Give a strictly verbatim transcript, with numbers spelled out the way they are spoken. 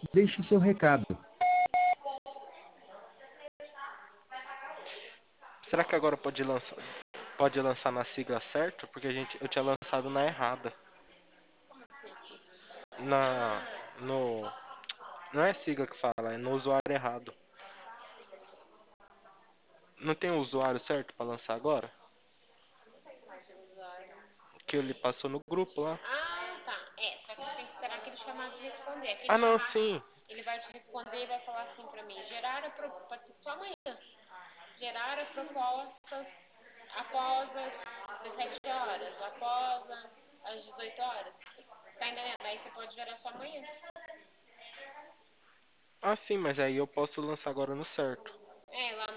Deixe seu recado. Será que agora pode lançar, pode lançar na sigla certa? Porque a gente, eu tinha lançado na errada. Como assim? Na, Ah, no, não é sigla que fala, é no usuário errado. Não tem o usuário certo pra lançar agora? não sei que parte do usuário. Que ele passou no grupo lá. Ah, tá. É, só que você tem que esperar aquele chamado responder. Aquele Ah, não, chamado, sim. ele vai te responder e vai falar assim pra mim: gerar a pro... pode ser só amanhã. Gerar a proposta após as dezessete horas, após as, as dezoito horas. Tá entendendo? Aí você pode gerar só amanhã. Ah, sim, mas aí eu posso lançar agora no certo. É, lá